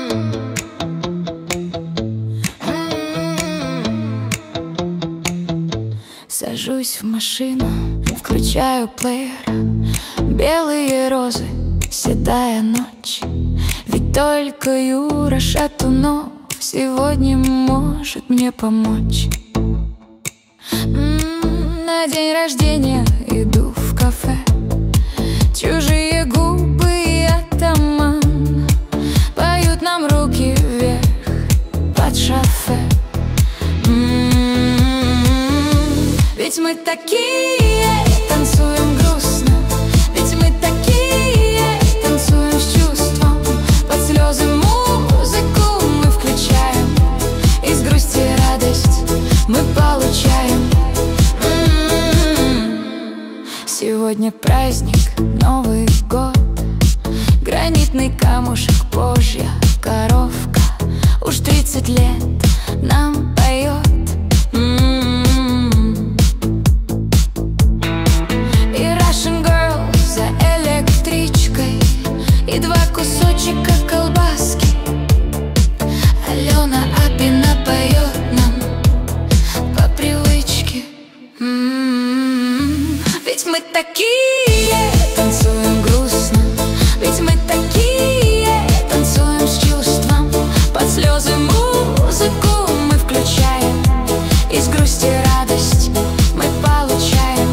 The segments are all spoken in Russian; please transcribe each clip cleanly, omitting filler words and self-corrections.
Сажусь в машину, включаю плеер. Белые розы, седая ночь. Ведь только Юра Шатунов сегодня может мне помочь. На день рождения иду в кафе. Чужие губы и атаман поют нам руки вверх под шофе. Ведь мы такие, танцуем грустно. Ведь мы такие, танцуем с чувством. Под слезы музыку мы включаем. Из грусти радость мы получаем. Сегодня праздник, Новый год. Гранитный камушек, Божья коровка. Уж 30 лет нам поет. И 2 кусочка колбаски. Алена Апина поет нам по привычке. Ведь мы такие, танцуем грустно. Ведь мы такие, танцуем с чувством. Под слезы музыку мы включаем. Из грусти радость мы получаем.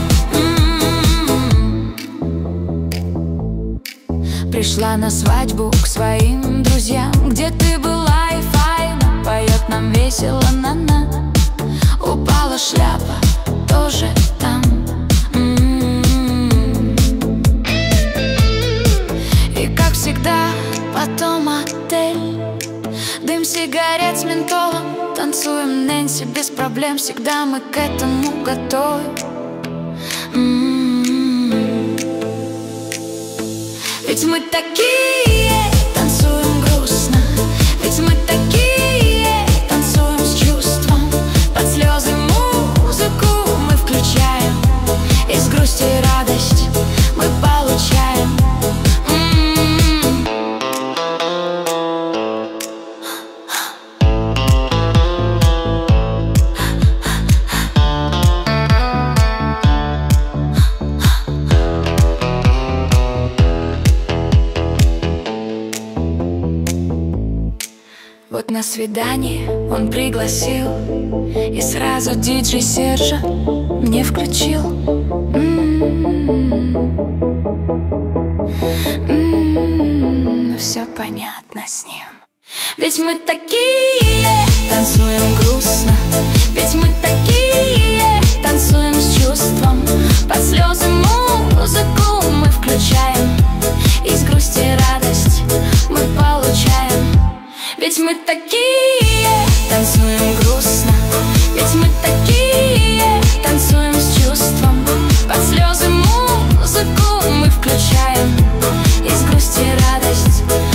Пришла на свадьбу к своим друзьям. Где ты была и файна, поет нам весело на-на. Упала шляпа, тоже там. И как всегда потом отель. Дым сигарет с ментолом. Танцуем Нэнси без проблем. Всегда мы к этому готовы. Ведь мы такие, танцуем грустно. Ведь мы такие, танцуем с чувством. Под слезы музыку мы включаем. Из грусти радость мы получаем. Вот на свидание он пригласил. И сразу диджей Сержа мне включил. Все понятно с ним. Ведь мы такие, танцуем грустно. Ведь мы такие, танцуем с чувством. Под слезы музыку мы включаем. Из грусти радость мы получаем. Ведь мы такие, танцуем грустно. Ведь мы такие, танцуем с чувством. Под слезы музыку мы включаем. Из грусти радость